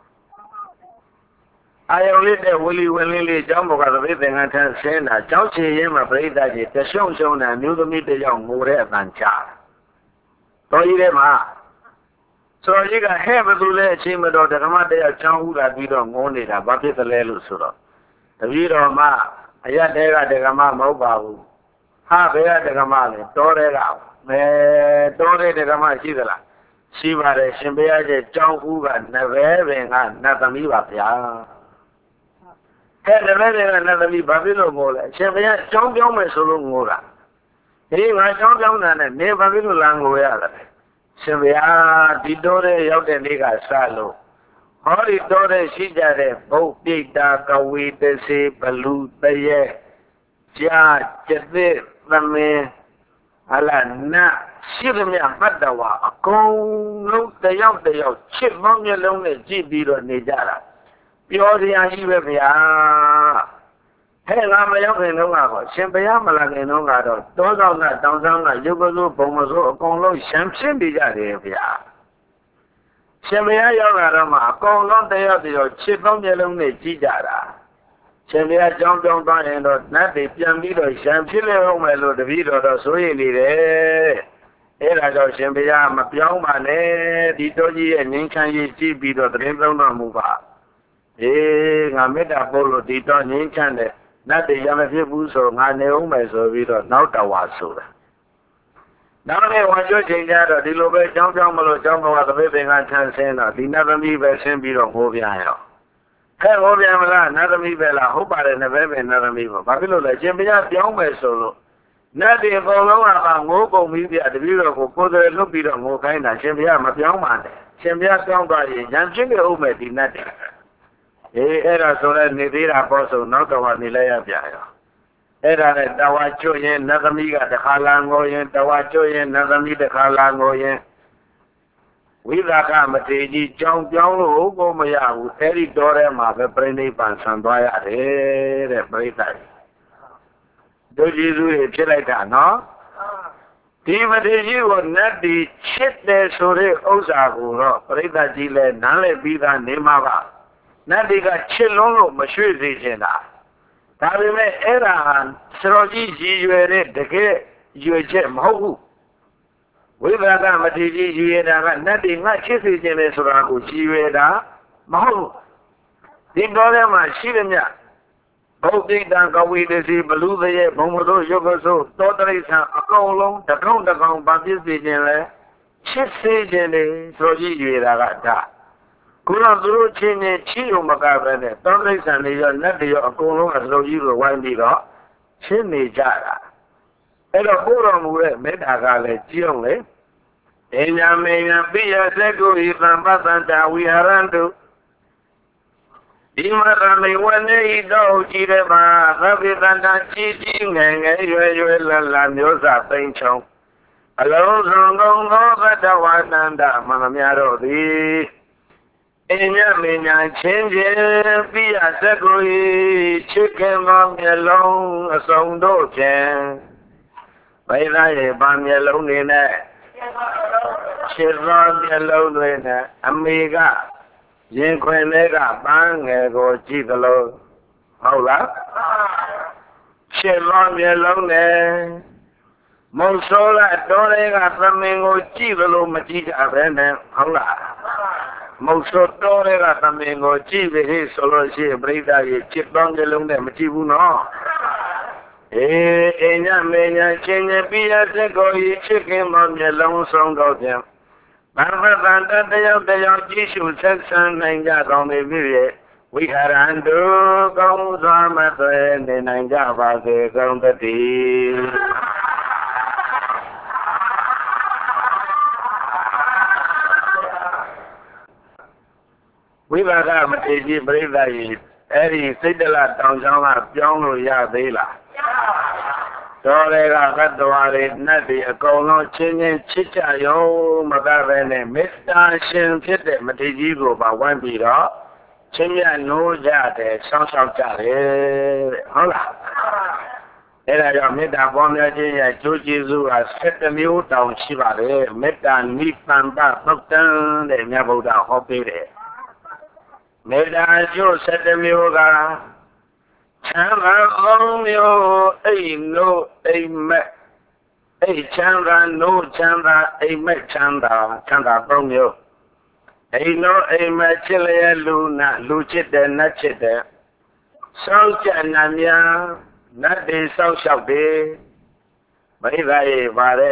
အာယုံလေးနဲ့ဝလီဝင်လေးလေးเจ้าဘုကသပိတ်သင်္ကန်းထမ်းဆင်းတာเจ้าချေရင်မှာပြိဿကြီးတရှုံရှုံတာမျိုးသမီးတစ်ယောက်ငိုတဲ့အတန်ကြားတော်ကြီးထဲမှာဆိုကြီးကဟဲ့ဘယ်သူလဲအချိန်မတော်ဓမ္မတရားချောင်းဥလာပြီးတော့ငုံနေတာဘာဖြစ်သလဲလို့ဆိုတော့တပည့်တော်မအရတဲကဓမ္မမဟုတ်ပါဘူးဟာဘယ်ကဓမ္မလဲတောတဲ့ကမဲတောတဲ့ဓမ္မရှိသလားရှိပါတယ်ရှင်ဘုရားရဲ့ကျောင်းဦးကနဘဲပင်ကနတ်သမီးပါဗျာဟဲ့နဘဲပင်ကနတ်သမီးဘာဖြစ်လို့ငိုလဲရှင်ဘုရားကျောင်းပြောင်းမယ်ဆိုလို့ငိုတာဒီငါကျောင်းပြောင်းတာနဲ့နေဘာဖြစ်လို့လမ်းငိုရတာလဲရှင်ဘုရားဒီတော်တဲ့ရောက်တဲ့နေ့ကစလို့ဟောဒီတော်တဲ့ရှိကြတဲ့ဘုတ်ပိတ္တာကဝေတစေဘလူတရေကြာကျသစ်သမင်းဟလာနရှိသမျှမှတ်တော်ဝါအကုန်လုံးတယောက်တယောက်ချစ်မောင်းမျက်လုံးနဲ့ကြည့်ပြီးတော့နေကြတာပြောစရာကြီးပဲဗျာဟဲ့ငါမရောက်ခင်တော့ကတော့ရှင်ဘုရားမလာခင်တော့ကတော့တောဆောင်ကတောင်ဆောင်ကရုပ်ကစိုးဘုံမစိုးအကုန်လုံးရှမ်းဖြစ်နေကြတယ်ဗျာရှင်ဘုရားရောက်လာတော့မှအကုန်လုံးတယောက်တယောက်ချစ်ပေါင်းမျက်လုံးနဲ့ကြည့်ကြတာရှင်ဘုရားကြောင်းပြောင်းသွားရင်တော့နတ်တွေပြန်ပြီးတော့ရှမ်းဖြစ်လေအောင်မယ်လို့တပည့်တော်တော့စိုးရိမ်နေတယ်အဲ့ဒါကြောင့်ရှင်ဘုရားမပြောင်းပါနဲ့ဒီတော်ကြီးရဲ့ငြိမ်းချမ်းရေးကြည့်ပြီးတော့သတင်းသုံးတော်မူပါအေးငါမေတ္တာပို့လို့ဒီတော်ငြိမ်းချမ်းတဲ့နတ်တွေရမဖြစ်ဘူးဆိုငါနေအောင်မယ်ဆိုပြီးတော့နောက်တော်ဝါဆိုတာနောက်နေ့ဝန်ကျွတ်ချိန်ကြတော့ဒီလိုပဲကြောင်းကြောင်းမလို့ကြောင်းဘဝသပိတ်ပင်ကထမ်းဆင်းတော့ဒီနတ်သမီးပဲဆင်းပြီးတော့ဟိုးပြန်ရောခဲဟိုးပြန်မလားနတ်သမီးပဲလားဟုတ်ပါတယ်နဘဲပင်နတ်သမီးပါဘာဖြစ်လို့လဲရှင်ဘုရားပြောင်းမယ်ဆိုလို့နတ်တွေအကုန်လုံးကငိုးကုန်ပြီးပြတပည့်တော်ကိုကိုယ်တော်လွတ်ပြီးတော့ငိုခိုင်းတာရှင်ဘုရားမပြောင်းပါနဲ့ရှင်ဘုရားပြောင်းသွားရင်ရံချင်းနေဦးမယ်ဒီနတ်တွေအေးအဲ့ဒါဆိုလည်းနေသေးတာပေါ့ဆိုနောက်တော့နေလိုက်ရပြန်ရောအဲ့ဒါနဲ့တဝါကျွတ်ရင်နတ်သမီးကတခါလာငိုရင်တဝါကျွတ်ရင်နတ်သမီးတခါလာငိုရင်ဝိသကမထေကြီးကြောင်ပြောင်းလို့ကိုမရဘူးအဲ့ဒီတော်ထဲမှာပဲပြိဋိဘံဆံသွားရတယ်တဲ့ပြိဋ္ဌာန်တို့ကျေးဇူးတွေဖြစ်လိုက်တာနော်ဒီမထေကြီးကိုနတ်ဒီချစ်တယ်ဆိုတဲ့ဥစ္စာကိုတော့ပြိဋ္ဌာန်ကြီးလည်းနားလည်ပြီးသားနေမှာပါနတ်တွေကချစ်လုံးလို့မရွှေ့စေချင်တာဒါပေမဲ့အဲ့ဒါဟာစတော်ကြီးရည်ရွယ်တဲ့တကယ်ရွယ်ချက်မဟုတ်ဘူးဝိပါကမထေကြီးရည်ရွယ်တာကနတ်တွေငါချစ်စေခြင်းလေဆိုတာကိုရည်ရွယ်တာမဟုတ်ဘူးဒီတော်ထဲမှာရှိရမြဘုဒ္ဓတံကဝိတစီဘလူသေးဘုံမတို့ရုပ်ကဆိုတောတရိษံအကုန်လုံးတကောင်းတကောင်းဗာပြည့်စေခြင်းလေချစ်စေခြင်းလေဆိုကြည့်ရတာကဒါခုတော့သူတို့ချင်းချင်းချီုံမကပဲနဲ့တောတရိษံတွေရောနတ်တွေရောအကုန်လုံးအစုံကြီးကိုဝိုင်းပြီးတော့ချင်းနေကြတာအဲ့တော့ကိုယ်တော်မူတဲ့မေတ္တာကလည်းကြည့်အောင်လေအညာမေညာပိယသက္ကုဤသံပသန္တာဝိဟရန္တုဒီမရမေဝနေဤတော့ကြည်တဲ့မှာသဗ္ဗေတန္တာကြည်ကြည်ငယ်ငယ်ရွယ်ရွယ်လလမျိုးစာသိမ့်ချုံအလုံးစုံသောသောဘတဝတန္တမမများတို့သည်အညာမေညာချင်းချင်းပိယသက္ကုဤချစ်ခင်သောမျက်လုံးအစုံတို့ဖြင့်ဘိသားရဲ့ဗာမျက်လုံးတွေနဲ့ခြေသောမျက်လုံးတွေနဲ့အမေကရင်ခွင်လေးကပန်းငယ်ကိုကြည့်သလိုဟုတ်လားခြေသောမျက်လုံးနဲ့မုံဆိုးကတော်လေးကသမင်ကိုကြည့်သလိုမကြည့်ကြပဲနဲ့ဟုတ်လားမုံဆိုးတော်လေးကသမင်ကိုကြည့်ပြီးဆိုလို့ရှိရင်ပြိဿရဲ့ခြေသောမျက်လုံးနဲ့မကြည့်ဘူးနော်အေးအညာမေညာချင်းချင်းပြရတဲ့ကိုဤချစ်ခင်မောမျက်လုံးဆုံးတော့ပြန်ဘာဝတန်တတယောက်တယောက်ကြည့်ရှုဆက်ဆံနိုင်ကြကောင်းပြီပြည့်ဝိဟာရန္တုကောင်းစွာမသွဲနေနိုင်ကြပါစေကောင်းတည်းဝိပါကမထေကြီးပြိဿကြီးအဲ့ဒီစိတ်တလတောင်ချောင်းကပြောင်းလို့ရသေးလားတော်တွေကကတ္တဝါတွေနတ်တွေအကုန်လုံးချင်းချင်းချစ်ကြရုံမကပဲနဲ့မေတ္တာရှင်ဖြစ်တဲ့မထေကြီးကိုပါဝိုင်းပြီးတော့ချင်းမြတ်နိုးကြတယ်ဆောင်းဆောင်းကြတယ်တဲ့ဟုတ်လားအဲ့ဒါကြောင့်မေတ္တာပွားများခြင်းရဲ့ကျိုးကျေးဇူးက၁၁မျိုးတောင်ရှိပါတယ်မေတ္တာနိဗ္ဗာန်ပသုတ်တံတဲ့မြတ်ဗုဒ္ဓဟောပေးတယ်မေတ္တာကျိုး၁၁မျိုးကချမ်းသာအောင်မျိုးအိမ်နိုးအိမ်မက်အိမ်ချမ်းသာနိုးချမ်းသာအိမ်မက်ချမ်းသာချမ်းသာသုံးမျိုးအိမ်နိုးအိမ်မက်ချစ်လျက်လူနာလူချစ်တယ်နတ်ချစ်တယ်စောင့်ကြနတ်များနတ်တွေစောင့်ရှောက်တယ်မိသားရေပါတဲ့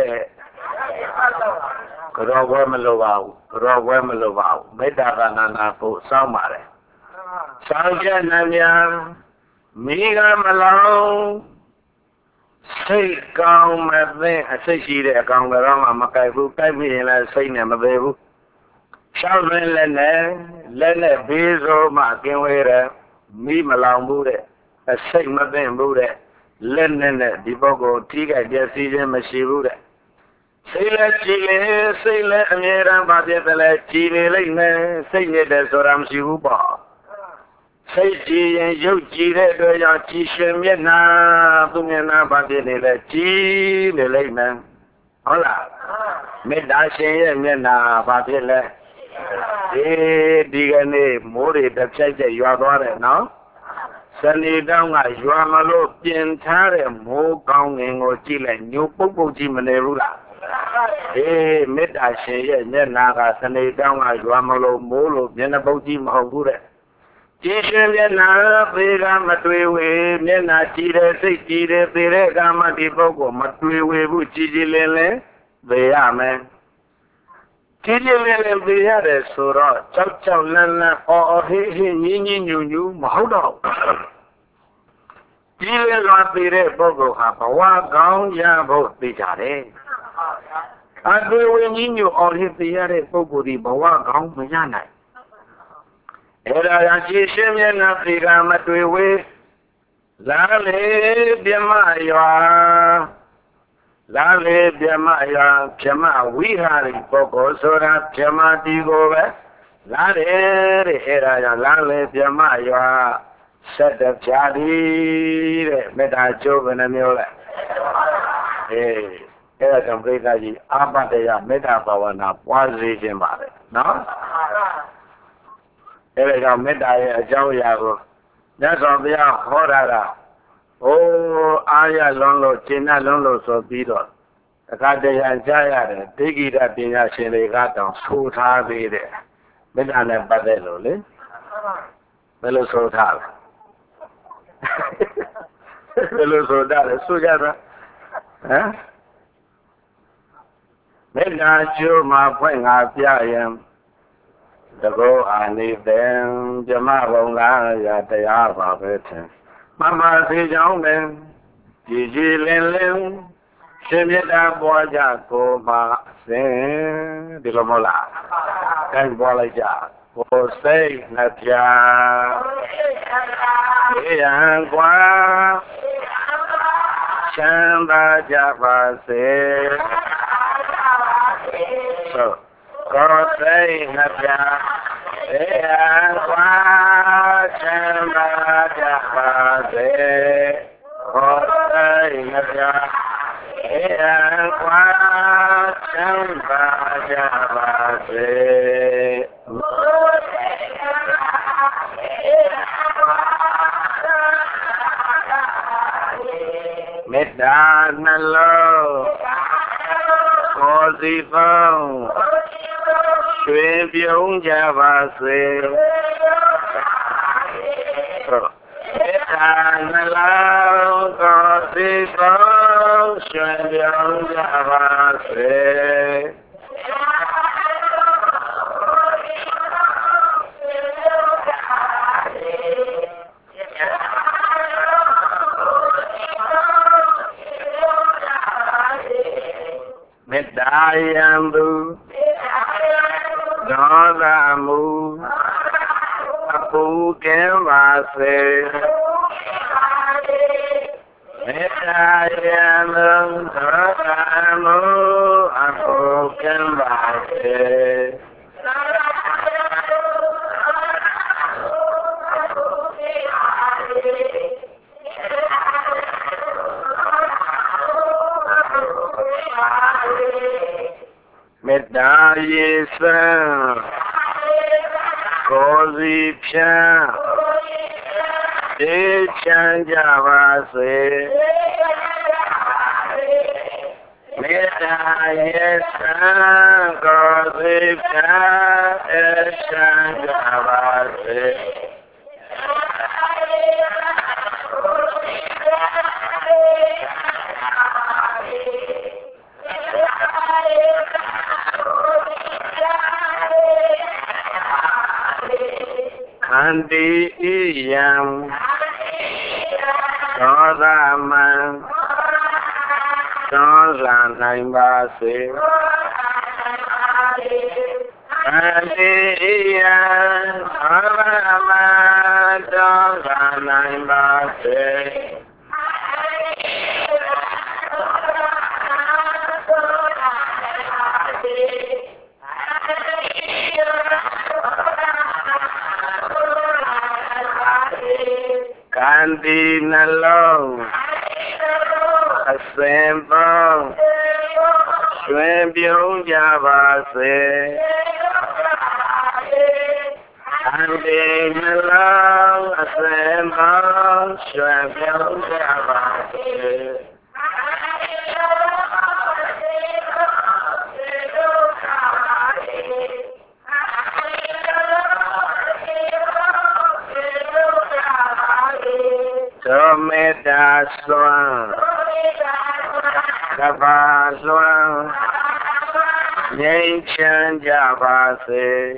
ကြောဘွဲမလိုပါဘူးကြောဘွဲမလိုပါဘူးမေတ္တာကနာနာဖို့စောင့်ပါတယ်စောင့်ကြနတ်များမိကမလောင်စိတ်ကောင်းမသိအစိတ်ရှိတဲ့အကောင်ကတော့မကြိုက်ဘူးကြိုက်ပြီးရင်လည်းစိတ်နဲ့မသေးဘူးရှောက်ရင်းလည်းနဲ့လည်းနဲ့ဘေးဆိုမှကင်းဝေးတယ်မိမလောင်ဘူးတဲ့အစိတ်မသိဘူးတဲ့လက်နဲ့နဲ့ဒီပုဂ္ဂိုလ်ထိခိုက်ပျက်စီးခြင်းမရှိဘူးတဲ့စိတ်လည်းကြည်လေစိတ်လည်းအမြဲတမ်းပါပြည့်တယ်လဲကြည်နေလိမ့်မယ်စိတ်ညစ်တယ်ဆိုတာမရှိဘူးပေါ့စိတ်ကြည်ရင်ရုပ်ကြည်တဲ့အတွက်ကြောင့်ကြည်ရှင်မျက်နှာသူမျက်နှာပါပြည့်နေလဲကြည်နေလိမ့်မယ်ဟုတ်လားမေတ္တာရှင်ရဲ့မျက်နှာပါပြည့်လဲဒီဒီကနေ့မိုးတွေတစ်ဖြိုက်ဖြိုက်ရွာသွားတယ်နော်စနေတောင်းကရွာမလို့ပြင်ထားတဲ့မိုးကောင်းငင်ကိုကြည့်လိုက်ညိုပုတ်ပုတ်ကြည့်မနေဘူးလားအေးမေတ္တာရှင်ရဲ့မျက်နှာကစနေတောင်းကရွာမလို့မိုးလို့မျက်နှာပုတ်ကြည့်မဟုတ်ဘူးတဲ့ကြည်ရှင်မျက်နှာသေကမတွေ့ဝေမျက်နှာကြည်တဲ့စိတ်ကြည်တဲ့သေတဲ့ကာမတိပုဂ္ဂိုလ်မတွေ့ဝေဘူးကြည်ကြည်လင်းလင်းသေရမယ်ကြည်ကြည်လင်းလင်းသေရတယ်ဆိုတော့ကြောက်ကြောက်လန့်လန့်အော်အော်ဟေးဟေးညင်းညင်းညူညူမဟုတ်တော့ကြည်လင်းစွာသေတဲ့ပုဂ္ဂိုလ်ဟာဘဝကောင်းရဖို့သိကြတယ်အတွေ့ဝေညင်းညူအော်ဟေးသေရတဲ့ပုဂ္ဂိုလ်ဒီဘဝကောင်းမရနိုင် Era yang cisimnya nabi kama tuwe lale biamaya lale biamaya biama wihari koko sora biama digobe lale era yang lale biamaya sedap jadi re meda coba namanya eh era yang mereka ji apa dia meda bawa na puasi jemare no era yang meda ya jauh ya go nyata biar horara oh ayah lolo cina lolo so bido kata yang jaya deh tinggi dah punya sini kata susah bide meda ne pada lo le melo susah melo susah susah dah eh meda cuma pun ngapia yang Dago ani ben jama bong la ya taya ba be the mama si jaung ben ji ji lin lin shin myat ta pwa ja ko ma sin di lo mo la kan pwa lai ja ko sai na pya yan kwa chan ba ja ba se so có say na pya e qua chân ba cha ba se có say na pya e qua chân ba cha ba se mết đa na lo có gì không Chuyên biểu gia và xe Hết hàng lao có gì không Chuyên biểu gia và xe Mết đại em đu đó là mu phu kém và xe hết ai em ơn đó là mu phu kém và xe mết đại sang có gì pha để chẳng ra và sẽ mết đại sang có gì pha để chẳng ra và sẽ Andi iyam Cho ra mang Cho ra nành ba sĩ Andi iyam Cho ra mang Cho ra nành ba sĩ Kandi na lo Assemble Chuyên biểu gia và xe Kandi na lo Assemble Chuyên biểu gia và xe Cho mê đa xoan Đa ba xoan Nhanh chân gia ba xe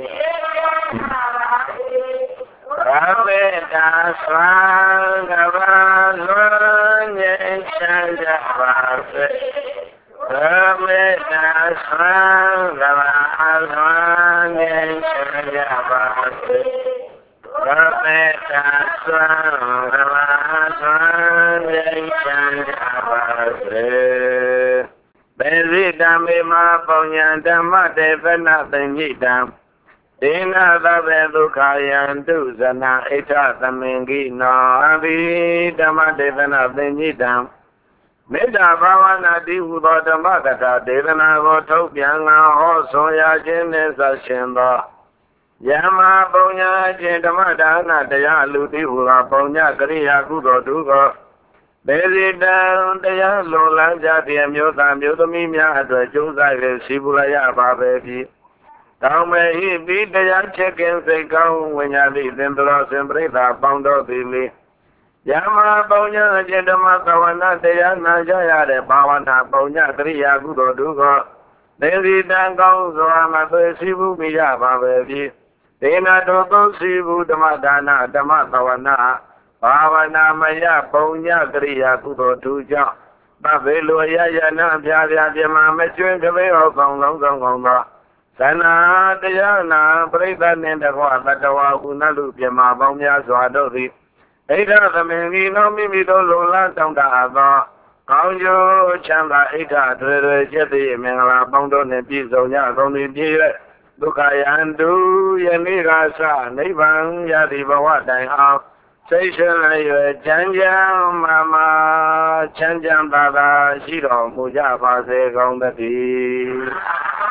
Đa mê đa xoan Đa ba xoan Nhanh chân gia ba xe Đa mê đa xoan Đa ba xoan Nhanh chân gia ba xe Bezidamima Ponyandama Devana Benjidam Dina Vabe Lukayandu Zana Ita Tamingi No Avi Dama Devana Benjidam Meda Bhavana Divudo Damakata Devana Votopianga Hosoya Jinesa Shimba Yama Ponya Jindamadana Daya Ludi Hura Ponya Kriya Kudo Dugo Bezidam Daya Lola Jati Amyota Myotami Mya Adwa Josai Sibulaya Babebi Taume Hi Vidaya Chekin Sekau Winyali Dindra Sembrita Pondo Dili Yama Ponya Jindama Kawana Daya Najaya De Bhavana Ponya Kriya Kudo Dugo Bezidam Kau Soama Sibu Miya Babebi Dena Doko Sibu Damadana Damakawana Bhavana Maya Ponya Kriya Kudo Tuja Babelo Yayana Pyaya Pyama Mechun Kaveo Kong Long Kong Kong Sana Dayana Prita Nendakwa Katawa Kunalu Pyama Pomya Swadori Eda Tamingi no Mimido Lola Tongda Ava Kaunjo Chamba Eda Tere Jeti Mengala Pondo Nepizo Nya Koni Pire Dukayandu Yaniga Sa Nivan Yadi Bawa Dai Ao Station Chanjam Mama Chanjam Baba Shiro Muja Pase Gong the